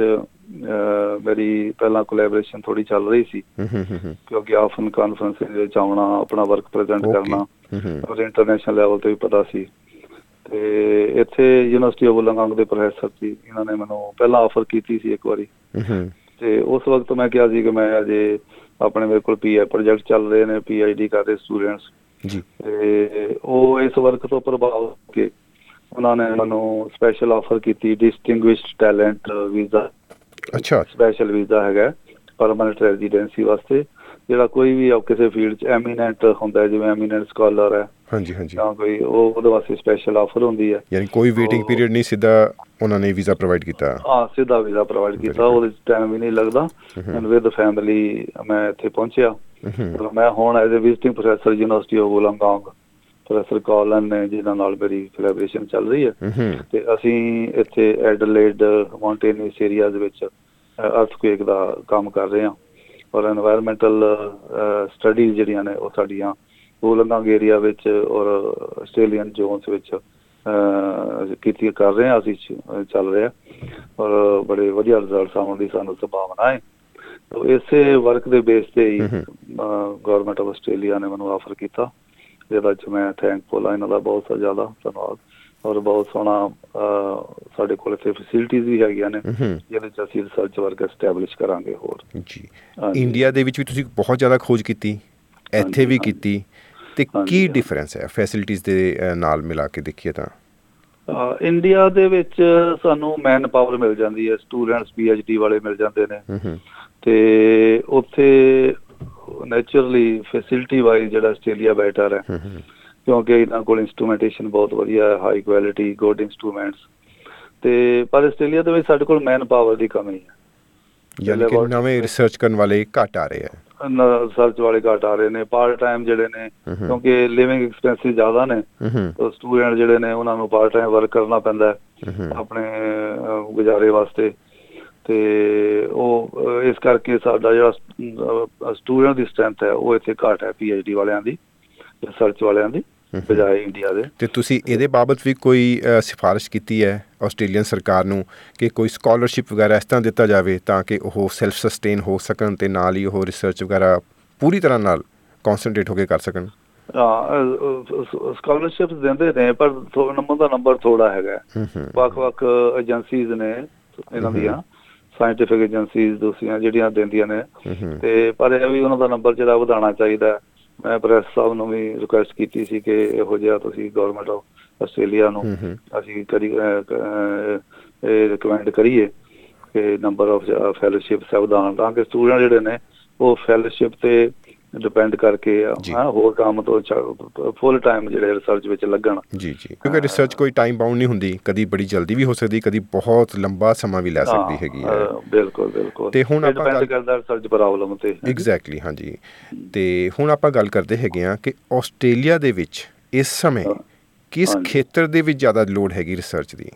ਮੇਰੀ ਪਹਿਲਾਂ ਕੋਲੈਬੋਰੇਸ਼ਨ ਥੋੜ੍ਹੀ ਚੱਲ ਰਹੀ ਸੀ, ਕਿਉਂਕਿ ਆਫਨ ਕਾਨਫਰੰਸ ਦੇ ਵਿੱਚ ਆਉਣਾ, ਆਪਣਾ ਵਰਕ ਪ੍ਰੈਜ਼ੈਂਟ ਕਰਨਾ, ਔਰ ਇੰਟਰਨੈਸ਼ਨਲ ਲੈਵਲ 'ਤੇ ਵੀ ਪਤਾ ਸੀ। ਅਤੇ ਇੱਥੇ ਯੂਨੀਵਰਸਿਟੀ ਆਫ ਵੁਲੰਗਾਂਗ ਦੇ ਪ੍ਰੋਫੈਸਰ ਸੀ, ਇਹਨਾਂ ਨੇ ਮੈਨੂੰ ਪਹਿਲਾਂ ਆਫਰ ਕੀਤੀ ਸੀ ਇੱਕ ਵਾਰੀ, ਅਤੇ ਉਸ ਵਕਤ ਮੈਂ ਕਿਹਾ ਸੀ ਕਿ ਮੈਂ ਅਜੇ ਆਪਣੇ ਮੇਰੇ ਕੋਲ ਪੀ ਆਈ ਪ੍ਰੋਜੈਕਟ ਚੱਲ ਰਹੇ ਨੇ, ਪੀ ਆਈ ਡੀ ਕਰ ਰਹੇ ਸਟੂਡੈਂਟਸ, ਅਤੇ ਉਹ ਇਸ ਵਰਕ ਤੋਂ ਪ੍ਰਭਾਵ ਹੋ ਕੇ ਉਹਨਾਂ ਨੇ ਮੈਨੂੰ ਸਪੈਸ਼ਲ ਆਫਰ ਕੀਤੀ, ਡਿਸਟਿੰਗੁਇਸ਼ਡ ਟੈਲੈਂਟ ਵੀਜ਼ਾ। ਅੱਛਾ। ਸਪੈਸ਼ਲ ਵੀਜ਼ਾ ਹੈਗਾ ਪਰਮਾਨੈਂਟ ਰੈਜ਼ੀਡੈਂਸੀ ਵਾਸਤੇ, ਜਿਹੜਾ ਕੋਈ ਵੀ ਕਿਸੇ ਫੀਲਡ 'ਚ ਐਮੀਨੈਂਟ ਹੁੰਦਾ, ਜਿਵੇਂ ਐਮੀਨੈਂਟ ਸਕਾਲਰ ਹੈ, ਹਾਂਜੀ ਹਾਂਜੀ, ਜਾਂ ਕੋਈ ਉਹ ਉਹਦੇ ਵਾਸਤੇ ਸਪੈਸ਼ਲ ਆਫਰ ਹੁੰਦੀ ਹੈ। ਯਾਨੀ ਕੋਈ ਵੇਟਿੰਗ ਪੀਰੀਅਡ ਨਹੀਂ, ਸਿੱਧਾ ਉਹਨਾਂ ਨੇ ਵੀਜ਼ਾ ਪ੍ਰੋਵਾਈਡ ਕੀਤਾ? ਹਾਂ, ਸਿੱਧਾ ਵੀਜ਼ਾ ਪ੍ਰੋਵਾਈਡ ਕੀਤਾ, ਉਹਦੇ 'ਚ ਟਾਈਮ ਵੀ ਨਹੀਂ ਲੱਗਦਾ। ਵਿਦ ਫੈਮਿਲੀ ਮੈਂ ਇੱਥੇ ਪਹੁੰਚਿਆ। ਮੈਂ ਹੁਣ as a visiting professor University of Wollongong, professor Callan ਨੇ ਜਿਹਨਾਂ ਨਾਲ ਮੇਰੀ ਕੋਲੈਬੋਰੇਸ਼ਨ ਚੱਲ ਰਹੀ ਹੈ, ਅਤੇ ਅਸੀਂ ਇੱਥੇ ਐਡਲੇਡ ਮਾਊਂਟੇਨੀਅਸ ਏਰੀਆਜ਼ ਵਿੱਚ ਅਰਥਕੁਏਕ ਦਾ ਕੰਮ ਕਰ ਰਹੇ ਹਾਂ, ਔਰ ਐਨਵਾਇਰਮੈਂਟਲ ਸਟੱਡੀਜ਼ ਜਿਹੜੀਆਂ ਨੇ ਉਹ ਸਾਡੀਆਂ ਵੁਲੰਗਾਂਗ ਏਰੀਆ ਵਿੱਚ ਔਰ ਆਸਟ੍ਰੇਲੀਅਨ ਜ਼ੋਨਸ ਵਿੱਚ ਕੀਤੀ ਕਰ ਰਹੇ ਹਾਂ, ਅਸੀਂ ਚੱਲ ਰਿਹਾ, ਔਰ ਬੜੇ ਵਧੀਆ ਰਿਜ਼ਲਟਸ ਆਉਣ ਦੀ ਸਾਨੂੰ ਸੰਭਾਵਨਾ ਹੈ। ਇਸੇ ਵਰਕ ਦੇ ਬੇਸ 'ਤੇ ਹੀ ਗੌਰਮੈਂਟ ਆਫ ਆਸਟ੍ਰੇਲੀਆ ਨੇ ਮੈਨੂੰ ਆਫਰ ਕੀਤਾ, ਜਿਹਦੇ 'ਚ ਮੈਂ ਥੈਂਕਫੁਲ ਹਾਂ ਇਹਨਾਂ ਦਾ ਬਹੁਤ ਜ਼ਿਆਦਾ ਧੰਨਵਾਦ। ਔਰ ਬਹੁਤ ਸੋਹਣਾ ਸਾਡੇ ਕੋਲ ਇੱਥੇ ਫੈਸਿਲਿਟੀਜ਼ ਵੀ ਹੈਗੀਆਂ ਨੇ, ਜਿਹਦੇ 'ਚ ਅਸੀਂ ਰਿਸਰਚ ਵਰਕ ਐਸਟੈਬਲਿਸ਼ ਕਰਾਂਗੇ ਹੋਰ ਜੀ। ਇੰਡੀਆ ਦੇ ਵਿੱਚ ਵੀ ਤੁਸੀਂ ਬਹੁਤ ਜ਼ਿਆਦਾ ਖੋਜ ਕੀਤੀ, ਇੱਥੇ ਵੀ ਕੀਤੀ, ਅਤੇ ਕੀ ਡਿਫਰੈਂਸ ਹੈ ਫੈਸਿਲਿਟੀਜ਼ ਦੇ ਨਾਲ ਮਿਲਾ ਕੇ ਦੇਖੀਏ ਤਾਂ? ਇੰਡੀਆ ਦੇ ਵਿੱਚ ਸਾਨੂੰ ਮੈਨ ਪਾਵਰ ਮਿਲ ਜਾਂਦੀ ਹੈ, ਸਟੂਡੈਂਟਸ ਪੀ ਐਚ ਡੀ ਵਾਲੇ ਮਿਲ ਜਾਂਦੇ ਨੇ, ਅਤੇ ਉੱਥੇ ਨੈਚੁਰਲੀ ਫੈਸਿਲਿਟੀ ਵਾਈਜ਼ ਜਿਹੜਾ ਆਸਟ੍ਰੇਲੀਆ ਬੈਟਰ ਹੈ, ਕਿਉਂਕਿ ਇਹਨਾਂ ਕੋਲ ਇੰਸਟਰੂਮੈਂਟੇਸ਼ਨ ਬਹੁਤ ਵਧੀਆ ਹੈ, ਹਾਈ ਕੁਆਲਿਟੀ ਗੁੱਡ ਇੰਸਟਰੂਮੈਂਟਸ, ਅਤੇ ਪਰ ਆਸਟ੍ਰੇਲੀਆ ਦੇ ਵਿੱਚ ਸਾਡੇ ਕੋਲ ਮੈਨ ਪਾਵਰ ਦੀ ਕਮੀ ਹੈ। ਯਾਨੀ ਕਿ ਨਵੇਂ ਰਿਸਰਚ ਕਰਨ ਵਾਲੇ ਘੱਟ ਆ ਰਹੇ ਹੈ, ਰਿਸਰਚ ਵਾਲੇ ਘੱਟ ਆ ਰਹੇ ਨੇ, ਪਾਰਟ ਟਾਈਮ ਜਿਹੜੇ ਨੇ, ਕਿਉਂਕਿ ਲਿਵਿੰਗ ਐਕਸਪੈਂਸਿਸ ਜ਼ਿਆਦਾ ਨੇ, ਸਟੂਡੈਂਟ ਜਿਹੜੇ ਨੇ ਉਹਨਾਂ ਨੂੰ ਪਾਰਟ ਟਾਈਮ ਵਰਕ ਕਰਨਾ ਪੈਂਦਾ ਆਪਣੇ ਗੁਜ਼ਾਰੇ ਵਾਸਤੇ, ਅਤੇ ਉਹ ਇਸ ਕਰਕੇ ਸਾਡਾ ਜਿਹੜਾ ਸਟੂਡੈਂਟ ਦੀ ਸਟਰੈਂਥ ਹੈ ਉਹ ਇੱਥੇ ਘੱਟ ਹੈ ਪੀ ਐਚ ਡੀ ਵਾਲਿਆਂ ਦੀ, ਰਿਸਰਚ ਵਾਲਿਆਂ ਦੀ ਬਜਾਏ ਇੰਡੀਆ ਦੇ। ਅਤੇ ਤੁਸੀਂ ਇਹਦੇ ਬਾਬਤ ਵੀ ਕੋਈ ਸਿਫਾਰਿਸ਼ ਕੀਤੀ ਹੈ ਆਸਟ੍ਰੇਲੀਅਨ ਸਰਕਾਰ ਨੂੰ ਕਿ ਕੋਈ ਸਕਾਲਰਸ਼ਿਪ ਵਗੈਰਾ ਇਸ ਤਰ੍ਹਾਂ ਦਿੱਤਾ ਜਾਵੇ ਤਾਂ ਕਿ ਉਹ ਸੈਲਫ ਸਸਟੇਨ ਹੋ ਸਕਣ, ਅਤੇ ਨਾਲ ਹੀ ਉਹ ਰਿਸਰਚ ਵਗੈਰਾ ਪੂਰੀ ਤਰ੍ਹਾਂ ਨਾਲ ਕੌਨਸਨਟਰੇਟ ਹੋ ਕੇ ਕਰ ਸਕਣ? ਹਾਂ, ਸਕਾਲਰਸ਼ਿਪ ਦਿੰਦੇ ਨੇ, ਪਰ ਨੰਬਰ ਦਾ ਨੰਬਰ ਥੋੜ੍ਹਾ ਹੈਗਾ। ਵੱਖ ਵੱਖ ਏਜੰਸੀਜ਼ ਨੇ ਇਹਨਾਂ ਦੀਆਂ, ਸਾਇੰਟੀਫਿਕ ਏਜੰਸੀਜ਼ ਦੂਸਰੀਆਂ ਜਿਹੜੀਆਂ ਦਿੰਦੀਆਂ ਨੇ, ਅਤੇ ਪਰ ਇਹ ਵੀ ਉਹਨਾਂ ਦਾ ਨੰਬਰ ਜਿਹੜਾ ਵਧਾਉਣਾ ਚਾਹੀਦਾ। ਮੈਂ ਪ੍ਰੈਸ ਸਾਹਿਬ ਨੂੰ ਵੀ ਰਿਕੁਐਸਟ ਕੀਤੀ ਸੀ ਕਿ ਇਹੋ ਜਿਹਾ ਤੁਸੀਂ ਗੌਰਮੈਂਟ ਆਫ ਆਸਟ੍ਰੇਲੀਆ ਨੂੰ ਅਸੀਂ ਕਰੀ ਇਹ ਰਿਕਮੈਂਡ ਕਰੀਏ ਕਿ ਨੰਬਰ ਆਫ ਫੈਲੋਸ਼ਿਪਸ ਵਧਾਉਣ, ਤਾਂ ਕਿ ਸਟੂਡੈਂਟ ਜਿਹੜੇ ਨੇ ਉਹ ਫੈਲੋਸ਼ਿਪ 'ਤੇ ਡਿਪੈਂਡ ਕਰਕੇ ਹੋਰ ਕੰਮ ਤੋਂ ਫੁੱਲ ਟਾਈਮ ਜਿਹੜੇ ਰਿਸਰਚ ਵਿੱਚ ਲੱਗਣ। ਜੀ ਜੀ, ਕਿਉਂਕਿ ਰਿਸਰਚ ਕੋਈ ਟਾਈਮ ਬਾਉਂਡ ਨਹੀਂ ਹੁੰਦੀ, ਕਦੀ ਬੜੀ ਜਲਦੀ ਵੀ ਹੋ ਸਕਦੀ, ਕਦੀ ਬਹੁਤ ਲੰਬਾ ਸਮਾਂ ਵੀ ਲੈ ਸਕਦੀ ਹੈਗੀ ਹੈ। ਬਿਲਕੁਲ ਬਿਲਕੁਲ, ਅਤੇ ਹੁਣ ਆਪਾਂ ਗੱਲ ਕਰਦਾ ਰਿਸਰਚ ਪ੍ਰੋਬਲਮ 'ਤੇ। ਐਗਜ਼ੈਕਟਲੀ, ਹਾਂਜੀ। ਅਤੇ ਹੁਣ ਆਪਾਂ ਗੱਲ ਕਰਦੇ ਹੈਗੇ ਹਾਂ ਕਿ ਆਸਟ੍ਰੇਲੀਆ ਦੇ ਵਿੱਚ ਇਸ ਸਮੇਂ ਕਿਸ ਖੇਤਰ ਦੇ ਵਿੱਚ ਜ਼ਿਆਦਾ ਲੋੜ ਹੈਗੀ ਰਿਸਰਚ ਦੀ?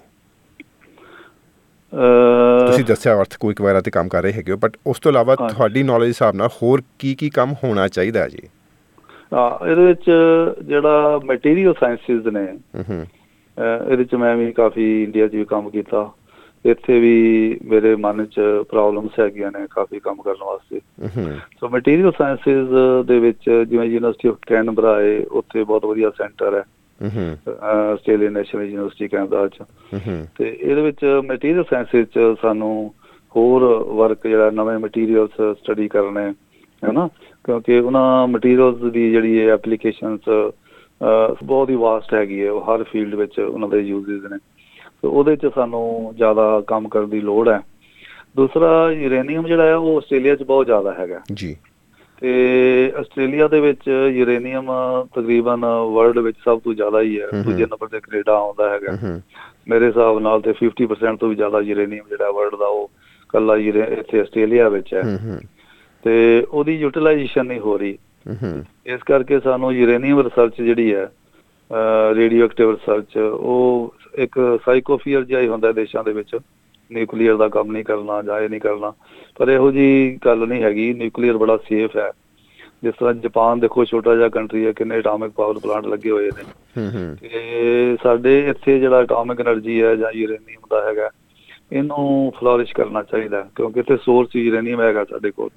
ਤੁਸੀਂ ਦੱਸਿਆ ਅਰਥਕੁਇਕ ਵਗੈਰਾ 'ਤੇ ਕੰਮ ਕਰ ਰਹੇ ਹੈਗੇ ਹੋ, ਬਟ ਉਸ ਤੋਂ ਇਲਾਵਾ ਤੁਹਾਡੀ ਨੌਲੇਜ ਦੇ ਹਿਸਾਬ ਨਾਲ ਹੋਰ ਕੀ ਕੀ ਕੰਮ ਹੋਣਾ ਚਾਹੀਦਾ ਜੀ? ਹਾਂ, ਇਹਦੇ ਵਿੱਚ ਜਿਹੜਾ ਮਟੀਰੀਅਲ ਸਾਇੰਸਿਸ ਨੇ, ਇਹਦੇ 'ਚ ਮੈਂ ਵੀ ਕਾਫੀ ਇੰਡੀਆ 'ਚ ਵੀ ਕੰਮ ਕੀਤਾ। ਇੱਥੇ ਵੀ ਮੇਰੇ ਮਨ 'ਚ ਪ੍ਰੋਬਲਮਸ ਹੈਗੀਆਂ ਨੇ ਕਾਫੀ ਕੰਮ ਕਰਨ ਵਾਸਤੇ। ਸੋ ਮਟੀਰੀਅਲ ਸਾਇੰਸਿਸ ਦੇ ਵਿੱਚ ਜਿਵੇਂ ਯੂਨੀਵਰਸਿਟੀ ਆਫ ਕੈਨਬਰਾ ਹੈ, ਉੱਥੇ ਬਹੁਤ ਵਧੀਆ ਸੈਂਟਰ ਹੈ, ਆਸਟ੍ਰੇਲੀਅਨ ਨੈਸ਼ਨਲ ਯੂਨੀਵਰਸਿਟੀ ਕੈਨਬਰਾ 'ਚ। ਅਤੇ ਇਹਦੇ ਵਿੱਚ ਮਟੀਰੀਅਲ ਸਾਇੰਸਿਸ 'ਚ ਸਾਨੂੰ ਹੋਰ ਵਰਕ ਜਿਹੜਾ ਨਵੇਂ ਮਟੀਰੀਅਲਸ ਸਟੱਡੀ ਕਰਨੇ ਹੈ ਨਾ, ਕਿਉਂਕਿ ਉਹਨਾਂ ਮਟੀਰੀਅਲਸ ਦੀ ਜਿਹੜੀ ਹੈ ਐਪਲੀਕੇਸ਼ਨਸ ਬਹੁਤ ਹੀ ਵਾਸਟ ਹੈਗੀ ਹੈ, ਉਹ ਹਰ ਫੀਲਡ ਵਿੱਚ ਉਹਨਾਂ ਦੇ ਯੂਜ਼ਿਸ ਨੇ। ਸੋ ਉਹਦੇ 'ਚ ਸਾਨੂੰ ਜ਼ਿਆਦਾ ਕੰਮ ਕਰਨ ਦੀ ਲੋੜ ਹੈ। ਦੂਸਰਾ, ਯੂਰੇਨੀਅਮ ਜਿਹੜਾ ਹੈ ਉਹ ਆਸਟ੍ਰੇਲੀਆ 'ਚ ਬਹੁਤ ਜ਼ਿਆਦਾ ਹੈਗਾ ਜੀ, ਅਤੇ ਆਸਟ੍ਰੇਲੀਆ ਦੇ ਵਿੱਚ ਯੂਰੇਨੀਅਮ ਤਕਰੀਬਨ ਵਰਲਡ ਵਿੱਚ ਸਭ ਤੋਂ ਜ਼ਿਆਦਾ ਹੀ ਹੈ। ਦੂਜੇ ਨੰਬਰ 'ਤੇ ਕੈਨੇਡਾ ਆਉਂਦਾ ਹੈਗਾ ਮੇਰੇ ਹਿਸਾਬ ਨਾਲ, ਅਤੇ ਫਿਫਟੀ ਪਰਸੈਂਟ ਤੋਂ ਵੀ ਜ਼ਿਆਦਾ ਯੂਰੇਨੀਅਮ ਜਿਹੜਾ ਵਰਲਡ ਦਾ ਉਹ ਇਕੱਲਾ ਯੂਰੇ ਇੱਥੇ ਆਸਟ੍ਰੇਲੀਆ ਵਿੱਚ ਹੈ, ਅਤੇ ਉਹਦੀ ਯੂਟੀਲਾਈਜੇਸ਼ਨ ਨਹੀਂ ਹੋ ਰਹੀ। ਇਸ ਕਰਕੇ ਸਾਨੂੰ ਯੂਰੇਨੀਅਮ ਰਿਸਰਚ ਜਿਹੜੀ ਹੈ, ਰੇਡੀਓ ਐਕਟਿਵ ਰਿਸਰਚ, ਉਹ ਇੱਕ ਸਾਈਕੋਫੀਅਰ ਜਿਹਾ ਹੀ ਹੁੰਦਾ ਦੇਸ਼ਾਂ ਦੇ ਵਿੱਚ, ਨਿਊਕਲੀਅਰ ਦਾ ਕੰਮ ਨਹੀਂ ਕਰਨਾ ਜਾਂ ਇਹ ਨਹੀਂ ਕਰਨਾ, ਪਰ ਇਹੋ ਜਿਹੀ ਗੱਲ ਨਹੀਂ ਹੈਗੀ। ਨਿਊਕਲੀਅਰ ਬੜਾ ਸੇਫ ਹੈ। ਜਿਸ ਤਰ੍ਹਾਂ ਜਾਪਾਨ ਦੇਖੋ, ਛੋਟਾ ਜਿਹਾ ਕੰਟਰੀ ਹੈ, ਕਿੰਨੇ ਅਟੋਮਿਕ ਪਾਵਰ ਪਲਾਂਟ ਲੱਗੇ ਹੋਏ ਨੇ। ਅਤੇ ਸਾਡੇ ਇੱਥੇ ਜਿਹੜਾ ਅਟੋਮਿਕ ਐਨਰਜੀ ਹੈ ਜਾਂ ਯੂਰੇਨੀਅਮ ਦਾ ਹੈਗਾ, ਇਹਨੂੰ ਫਲੋਰਿਸ਼ ਕਰਨਾ ਚਾਹੀਦਾ, ਕਿਉਂਕਿ ਇੱਥੇ ਸੋਰਸ ਯੂਰੇਨੀਅਮ ਹੈਗਾ ਸਾਡੇ ਕੋਲ।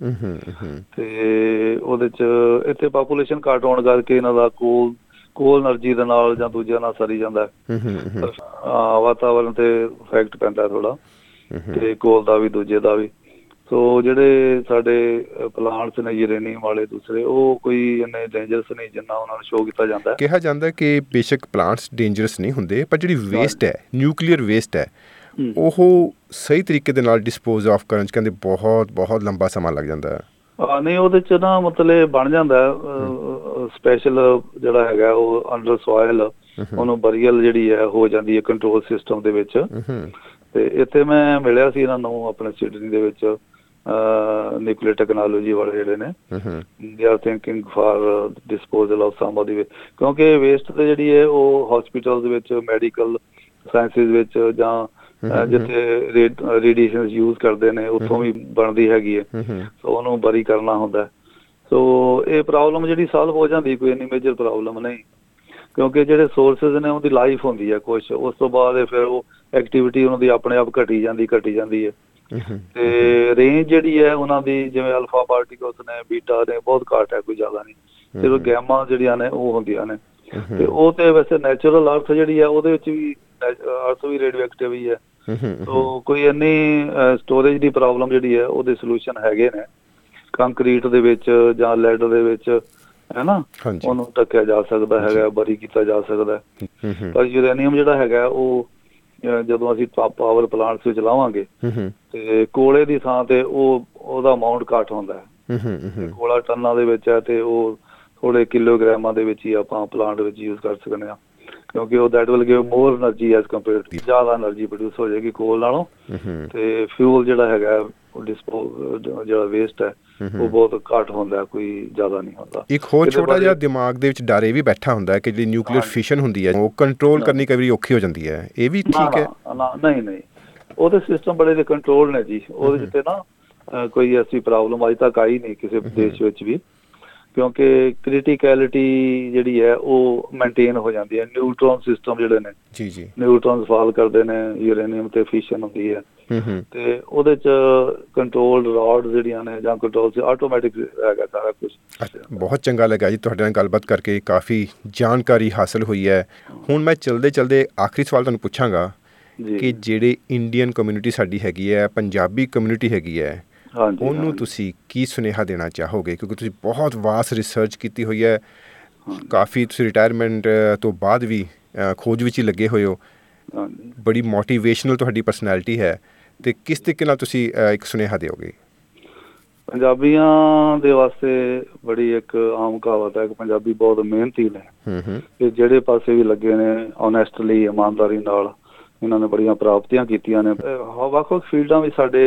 ਅਤੇ ਉਹਦੇ 'ਚ ਇੱਥੇ ਪਾਪੂਲੇਸ਼ਨ ਘੱਟ ਹੋਣ ਕਰਕੇ ਇਹਨਾਂ ਦਾ ਕੋਲ ਕੋਲ ਐਨਰਜੀ ਦੇ ਨਾਲ ਜਾਂ ਦੂਜਿਆਂ ਨਾਲ ਸਰੀ ਜਾਂਦਾ, ਵਾਤਾਵਰਨ 'ਤੇ ਇਫੈਕਟ ਪੈਂਦਾ ਥੋੜ੍ਹਾ, ਅਤੇ ਕੋਲ ਦਾ ਵੀ ਦੂਜੇ ਦਾ ਵੀ। ਸੋ ਜਿਹੜੇ ਸਾਡੇ ਪਲਾਂਟਸ ਨੇ ਯੂਰੇਨੀਅਮ ਵਾਲੇ ਦੂਸਰੇ, ਉਹ ਕੋਈ ਇੰਨੇ ਡੇਂਜਰਸ ਨਹੀਂ ਜਿੰਨਾ ਉਹਨਾਂ ਨੂੰ ਸ਼ੋਅ ਕੀਤਾ ਜਾਂਦਾ। ਕਿਹਾ ਜਾਂਦਾ ਕਿ ਬੇਸ਼ੱਕ ਪਲਾਂਟਸ ਡੇਂਜਰਸ ਨਹੀਂ ਹੁੰਦੇ, ਪਰ ਜਿਹੜੀ ਵੇਸਟ ਹੈ, ਨਿਊਕਲੀਅਰ ਵੇਸਟ ਹੈ, ਉਹ ਸਹੀ ਤਰੀਕੇ ਦੇ ਨਾਲ ਡਿਸਪੋਜ਼ ਆਫ ਕਰਨ 'ਚ ਕਹਿੰਦੇ ਬਹੁਤ ਬਹੁਤ ਲੰਬਾ ਸਮਾਂ ਲੱਗ ਜਾਂਦਾ ਹੈ। ਹਾਂ, ਨਹੀਂ, ਉਹਦੇ 'ਚ ਨਾ ਮਤਲਬ ਬਣ ਜਾਂਦਾ ਸਪੈਸ਼ਲ ਜਿਹੜਾ ਹੈਗਾ ਉਹ ਅੰਡਰ ਸੋਇਲ, ਉਹਨੂੰ ਬਰੀਅਲ ਜਿਹੜੀ ਹੈ ਹੋ ਜਾਂਦੀ ਹੈ ਕੰਟਰੋਲ ਸਿਸਟਮ ਦੇ ਵਿੱਚ। ਅਤੇ ਇੱਥੇ ਮੈਂ ਮਿਲਿਆ ਸੀ ਇਹਨਾਂ ਨੂੰ ਆਪਣੇ ਸਿਡਨੀ ਦੇ ਵਿੱਚ, ਨਿਊਕਲੀਅਰ ਟੈਕਨੋਲੋਜੀ ਵਾਲੇ ਜਿਹੜੇ ਨੇ, they are thinking for disposal of some of the way, ਕਿਉਂਕਿ ਵੇਸਟ ਤੇ ਜਿਹੜੀ ਹੈ ਉਹ ਹੋਸਪੀਟਲ ਦੇ ਵਿੱਚ, ਮੈਡੀਕਲ ਸਾਇੰਸਿਸ ਵਿੱਚ, ਜਾਂ ਜਿੱਥੇ ਰੇਡੀਏਸ਼ਨ ਯੂਜ਼ ਕਰਦੇ ਨੇ ਉੱਥੋਂ ਵੀ ਬਣਦੀ ਹੈਗੀ ਹੈ। ਸੋ ਉਹਨੂੰ ਬਰੀ ਕਰਨਾ ਹੁੰਦਾ। ਸੋ ਇਹ ਪ੍ਰੋਬਲਮ ਜਿਹੜੀ ਸੋਲਵ ਹੋ ਜਾਂਦੀ, ਕੋਈ ਇੰਨੀ ਮੇਜਰ ਪ੍ਰੋਬਲਮ ਨਹੀਂ, ਕਿਉਂਕਿ ਜਿਹੜੇ ਸੋਰਸਿਸ ਨੇ ਉਹਦੀ ਲਾਈਫ ਹੁੰਦੀ ਹੈ ਕੁਛ, ਉਸ ਤੋਂ ਬਾਅਦ ਫਿਰ ਉਹ ਐਕਟੀਵਿਟੀ ਉਹਨਾਂ ਦੀ ਆਪਣੇ ਆਪ ਘਟੀ ਜਾਂਦੀ ਘਟੀ ਜਾਂਦੀ ਹੈ। ਅਤੇ ਰੇਂਜ ਜਿਹੜੀ ਹੈ ਉਹਨਾਂ ਦੀ, ਜਿਵੇਂ ਅਲਫਾ ਪਾਰਟੀਕਲਸ ਨੇ, ਬੀਟਾ ਨੇ, ਬਹੁਤ ਘੱਟ ਹੈ, ਕੋਈ ਜ਼ਿਆਦਾ ਨਹੀਂ। ਸਿਰਫ ਗੈਮਾ ਜਿਹੜੀਆਂ ਨੇ ਉਹ ਹੁੰਦੀਆਂ ਨੇ, ਅਤੇ ਉਹ ਤਾਂ ਵੈਸੇ ਨੈਚੁਰਲ ਅਰਥ ਜਿਹੜੀ ਹੈ ਉਹਦੇ ਵਿੱਚ ਵੀ, ਅਰਥ ਵੀ ਰੇਡੀਓ ਐਕਟਿਵ ਹੀ ਹੈ। ਸੋ ਕੋਈ ਇੰਨੀ ਸਟੋਰੇਜ ਦੀ ਪ੍ਰੋਬਲਮ ਜਿਹੜੀ ਹੈ ਉਹਦੇ ਸੋਲਿਊਸ਼ਨ ਹੈਗੇ ਨੇ, ਕੰਕਰੀਟ ਦੇ ਵਿੱਚ ਜਾਂ ਲੈਡ ਦੇ ਵਿੱਚ, ਹੈ ਨਾ, ਉਹਨੂੰ ਢੱਕਿਆ ਜਾ ਸਕਦਾ ਹੈਗਾ, ਬਰੀ ਕੀਤਾ ਜਾ ਸਕਦਾ। ਪਰ ਯੂਰੇਨੀਅਮ ਜਿਹੜਾ ਹੈਗਾ ਉਹ ਜਦੋਂ ਅਸੀਂ ਪਾਵਰ ਪਲਾਂਟਸ ਵਿੱਚ ਲਾਵਾਂਗੇ, ਅਤੇ ਕੋਲੇ ਦੀ ਥਾਂ 'ਤੇ ਉਹ ਉਹਦਾ ਅਮਾਊਂਟ ਘੱਟ ਹੁੰਦਾ ਹੈ। ਕੋਲਾ ਟਨਾਂ ਦੇ ਵਿੱਚ ਹੈ, ਅਤੇ ਉਹ ਥੋੜ੍ਹੇ ਕਿਲੋਗ੍ਰਾਮਾਂ ਦੇ ਵਿੱਚ ਹੀ ਆਪਾਂ ਪਲਾਂਟ ਵਿੱਚ ਯੂਜ਼ ਕਰ ਸਕਦੇ ਹਾਂ, ਕਿਉਂਕਿ ਉਹ that will give more energy as compared to, ਜ਼ਿਆਦਾ ਐਨਰਜੀ ਪ੍ਰੋਡਿਊਸ ਹੋ ਜਾਏਗੀ ਕੋਲ ਨਾਲੋਂ। ਅਤੇ ਫਿਊਲ ਜਿਹੜਾ ਹੈਗਾ ਉਹ ਡਿਸਪੋਜ਼, ਜਿਹੜਾ ਵੇਸਟ ਹੈ ਉਹ ਬਹੁਤ ਘੱਟ ਹੁੰਦਾ, ਕੋਈ ਜ਼ਿਆਦਾ ਨਹੀਂ ਹੁੰਦਾ। ਇੱਕ ਹੋਰ ਛੋਟਾ ਜਿਹਾ ਦਿਮਾਗ ਦੇ ਵਿੱਚ ਡਰ ਇਹ ਵੀ ਬੈਠਾ ਹੁੰਦਾ ਕਿ ਜਿਹੜੀ ਨਿਊਕਲੀਅਰ ਫਿਸ਼ਨ ਹੁੰਦੀ ਹੈ ਉਹ ਕੰਟਰੋਲ ਕਰਨੀ ਕਈ ਵਾਰੀ ਔਖੀ ਹੋ ਜਾਂਦੀ ਹੈ, ਇਹ ਵੀ ਠੀਕ ਹੈ? ਨਹੀਂ ਨਹੀਂ, ਉਹਦੇ ਸਿਸਟਮ ਬੜੇ ਦੇ ਕੰਟਰੋਲ ਨੇ ਜੀ, ਉਹਦੇ 'ਚ ਨਾ ਕੋਈ ਐਸੀ ਪ੍ਰੋਬਲਮ ਅਜੇ ਤੱਕ ਆਈ ਨਹੀਂ ਕਿਸੇ ਦੇਸ਼ ਵਿੱਚ ਵੀ, ਕਿਉਂਕਿ ਕ੍ਰਿਟੀਕੈਲਿਟੀ ਜਿਹੜੀ ਹੈ ਉਹ ਮੇਨਟੇਨ ਹੋ ਜਾਂਦੀ ਹੈ। ਨਿਊਟਰੋਨ ਸਿਸਟਮ ਜਿਹੜੇ ਨੇ, ਜੀ ਜੀ ਨਿਊਟਰੋਨ ਫਾਲ ਕਰਦੇ ਨੇ, ਯੂਰੇਨੀਅਮ 'ਤੇ ਫਿਸ਼ਨ ਹੁੰਦੀ ਹੈ, ਅਤੇ ਉਹਦੇ 'ਚ ਕੰਟਰੋਲ ਰੋਡ ਜਿਹੜੀਆਂ ਨੇ ਜਾਂ ਕੰਟਰੋਲ ਆਟੋਮੈਟਿਕ ਹੈਗਾ ਸਾਰਾ ਕੁਛ। ਬਹੁਤ ਚੰਗਾ ਲੱਗਾ ਜੀ ਤੁਹਾਡੇ ਨਾਲ ਗੱਲਬਾਤ ਕਰਕੇ, ਕਾਫੀ ਜਾਣਕਾਰੀ ਹਾਸਿਲ ਹੋਈ ਹੈ। ਹੁਣ ਮੈਂ ਚਲਦੇ ਚਲਦੇ ਆਖਰੀ ਸਵਾਲ ਤੁਹਾਨੂੰ ਪੁੱਛਾਂਗਾ ਕਿ ਜਿਹੜੇ ਇੰਡੀਅਨ ਕਮਿਊਨਿਟੀ ਸਾਡੀ ਹੈਗੀ ਹੈ, ਪੰਜਾਬੀ ਕਮਿਊਨਿਟੀ ਹੈਗੀ ਹੈ, ਉਹਨੂੰ ਤੁਸੀਂ ਕੀ ਸੁਨੇਹਾ ਦੇਣਾ ਚਾਹੋਗੇ? ਕਿਉਂਕਿ ਤੁਸੀਂ ਬਹੁਤ ਵਾਸਟ ਰਿਸਰਚ ਕੀਤੀ ਹੋਈ ਹੈ, ਕਾਫੀ ਤੁਸੀਂ ਰਿਟਾਇਰਮੈਂਟ ਤੋਂ ਬਾਅਦ ਵੀ ਖੋਜ ਵਿੱਚ ਹੀ ਲੱਗੇ ਹੋਏ ਹੋ, ਬੜੀ ਮੋਟੀਵੇਸ਼ਨਲ ਤੁਹਾਡੀ ਪਰਸਨੈਲਿਟੀ ਹੈ, ਅਤੇ ਕਿਸ ਤਰੀਕੇ ਨਾਲ ਤੁਸੀਂ ਇੱਕ ਸੁਨੇਹਾ ਦਿਓਗੇ? ਪੰਜਾਬੀਆਂ ਦੇ ਵਾਸਤੇ ਬੜੀ ਇੱਕ ਆਮ ਕਹਾਵਤ ਹੈ ਕਿ ਪੰਜਾਬੀ ਬਹੁਤ ਮਿਹਨਤੀ ਨੇ, ਅਤੇ ਜਿਹੜੇ ਪਾਸੇ ਵੀ ਲੱਗੇ ਨੇ ਓਨੈਸਟਲੀ, ਇਮਾਨਦਾਰੀ ਨਾਲ, ਇਹਨਾਂ ਨੇ ਬੜੀਆਂ ਪ੍ਰਾਪਤੀਆਂ ਕੀਤੀਆਂ ਨੇ। ਵੱਖ ਵੱਖ ਫੀਲਡਾਂ ਵਿੱਚ ਸਾਡੇ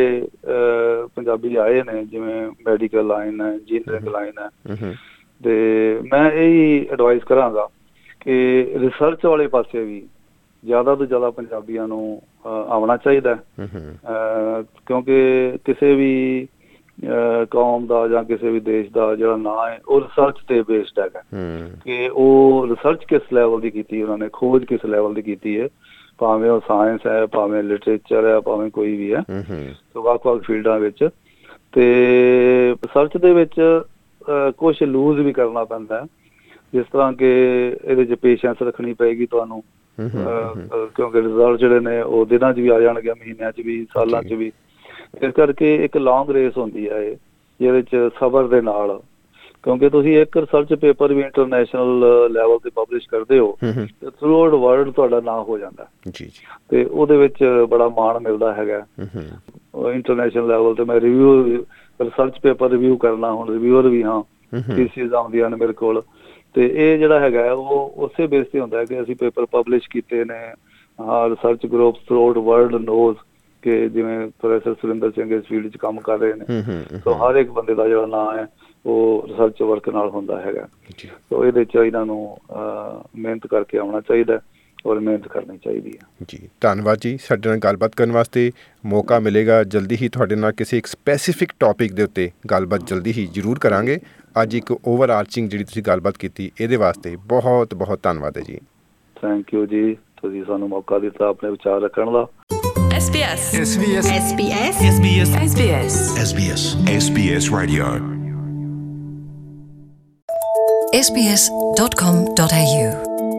ਪੰਜਾਬੀ ਆਏ ਨੇ, ਜਿਵੇਂ ਮੈਡੀਕਲ ਲਾਈਨ ਹੈ, ਇੰਜੀਨੀਅਰਿੰਗ ਲਾਈਨ ਹੈ, ਅਤੇ ਮੈਂ ਇਹੀ ਐਡਵਾਈਸ ਕਰਾਂਗਾ ਕਿ ਰਿਸਰਚ ਵਾਲੇ ਪਾਸੇ ਵੀ ਜ਼ਿਆਦਾ ਤੋਂ ਜ਼ਿਆਦਾ ਪੰਜਾਬੀਆਂ ਨੂੰ ਆਉਣਾ ਚਾਹੀਦਾ, ਕਿਉਂਕਿ ਕਿਸੇ ਵੀ ਕੌਮ ਦਾ ਜਾਂ ਕਿਸੇ ਵੀ ਦੇਸ਼ ਦਾ ਜਿਹੜਾ ਨਾਂ ਹੈ ਉਹ ਰਿਸਰਚ ਤੇ ਬੇਸਡ ਹੈਗਾ, ਕਿ ਉਹ ਰਿਸਰਚ ਕਿਸ ਲੈਵਲ ਦੀ ਕੀਤੀ, ਉਹਨਾਂ ਨੇ ਖੋਜ ਕਿਸ ਲੈਵਲ ਦੀ ਕੀਤੀ ਹੈ, ਭਾਵੇਂ ਉਹ ਸਾਇੰਸ ਹੈ, ਭਾਵੇਂ ਲਿਟਰੇਚਰ ਹੈ, ਭਾਵੇਂ ਕੋਈ ਵੀ ਹੈ, ਵੱਖ ਵੱਖ ਫੀਲਡਾਂ ਵਿੱਚ। ਤੇ ਰਿਸਰਚ ਦੇ ਵਿੱਚ ਕੁਛ ਲੂਜ਼ ਵੀ ਕਰਨਾ ਪੈਂਦਾ, ਜਿਸ ਤਰ੍ਹਾਂ ਕਿ ਇਹਦੇ 'ਚ ਪੇਸ਼ੈਂਸ ਰੱਖਣੀ ਪਏਗੀ ਤੁਹਾਨੂੰ, ਕਿਉਂਕਿ ਰਿਜ਼ਲਟ ਜਿਹੜੇ ਨੇ ਉਹ ਦਿਨਾਂ 'ਚ ਵੀ ਆ ਜਾਣਗੇ, ਮਹੀਨਿਆਂ 'ਚ ਵੀ, ਸਾਲਾਂ 'ਚ ਵੀ। ਇਸ ਕਰਕੇ ਇੱਕ ਲੌਂਗ ਰੇਸ ਹੁੰਦੀ ਹੈ ਇਹ, ਜਿਹਦੇ 'ਚ ਸਬਰ ਦੇ ਨਾਲ, ਕਿਉਂਕਿ ਤੁਸੀਂ ਇੱਕ ਰਿਸਰਚ ਪੇਪਰ ਵੀ ਇੰਟਰਨੈਸ਼ਨਲ ਲੈਵਲ ਤੇ ਪਬਲਿਸ਼ ਕਰਦੇ ਹੋ ਤੇ ਥਰੂ ਆਊਟ ਵਰਲਡ ਤੁਹਾਡਾ ਨਾਂ ਹੋ ਜਾਂਦਾ, ਤੇ ਉਹਦੇ ਵਿੱਚ ਬੜਾ ਮਾਣ ਮਿਲਦਾ ਹੈਗਾ। ਇੰਟਰਨੈਸ਼ਨਲ ਲੈਵਲ ਤੇ ਮੈਂ ਰਿਵਿਊ ਰਿਸਰਚ ਪੇਪਰ ਰਿਵਿਊ ਕਰਨਾ, ਹੁਣ ਰਿਵਿਊਅਰ ਵੀ ਹਾਂ, ਥੀਸਿਸ ਆਉਂਦੀਆਂ ਨੇ ਮੇਰੇ ਕੋਲ, ਤੇ ਇਹ ਜਿਹੜਾ ਹੈਗਾ ਉਹ ਉਸੇ ਬੇਸ ਤੇ ਹੁੰਦਾ ਹੈ ਕਿ ਅਸੀਂ ਪੇਪਰ ਪਬਲਿਸ਼ ਕੀਤੇ ਨੇ। ਹਾਂ, research group throughout world knows ਕਿ ਜਿਵੇਂ ਪ੍ਰੋਫੈਸਰ ਸੁਰਿੰਦਰ ਸਿੰਘ ਇਸ ਫੀਲਡ 'ਚ ਕੰਮ ਕਰ ਰਹੇ ਨੇ, ਸੋ ਹਰ ਇੱਕ ਬੰਦੇ ਦਾ ਜਿਹੜਾ ਨਾਂ ਹੈ ਉਹ ਰਿਸਰਚ ਵਰਕ ਨਾਲ ਹੁੰਦਾ ਹੈਗਾ। ਸੋ ਇਹਦੇ 'ਚ ਇਹਨਾਂ ਨੂੰ ਮਿਹਨਤ ਕਰਕੇ ਆਉਣਾ ਚਾਹੀਦਾ ਔਰ ਮਿਹਨਤ ਕਰਨੀ ਚਾਹੀਦੀ ਹੈ। ਜੀ ਧੰਨਵਾਦ ਜੀ, ਸਾਡੇ ਨਾਲ ਗੱਲਬਾਤ ਕਰਨ ਵਾਸਤੇ। ਮੌਕਾ ਮਿਲੇਗਾ ਜਲਦੀ ਹੀ ਤੁਹਾਡੇ ਨਾਲ ਕਿਸੇ ਇੱਕ ਸਪੈਸੀਫਿਕ ਟੌਪਿਕ ਦੇ ਉੱਤੇ ਗੱਲਬਾਤ ਜਲਦੀ ਹੀ ਜ਼ਰੂਰ ਕਰਾਂਗੇ। ਅੱਜ ਇੱਕ ਓਵਰ ਆਰਚਿੰਗ ਜਿਹੜੀ ਤੁਸੀਂ ਗੱਲਬਾਤ ਕੀਤੀ ਇਹਦੇ ਵਾਸਤੇ ਬਹੁਤ ਬਹੁਤ ਧੰਨਵਾਦ ਹੈ ਜੀ। ਥੈਂਕ ਯੂ ਜੀ, ਤੁਸੀਂ ਸਾਨੂੰ ਮੌਕਾ ਦਿੱਤਾ ਆਪਣੇ ਵਿਚਾਰ ਰੱਖਣ ਦਾ। S B S S B S S B S S B S S B S S B S S B S Radio S B S dot com dot A U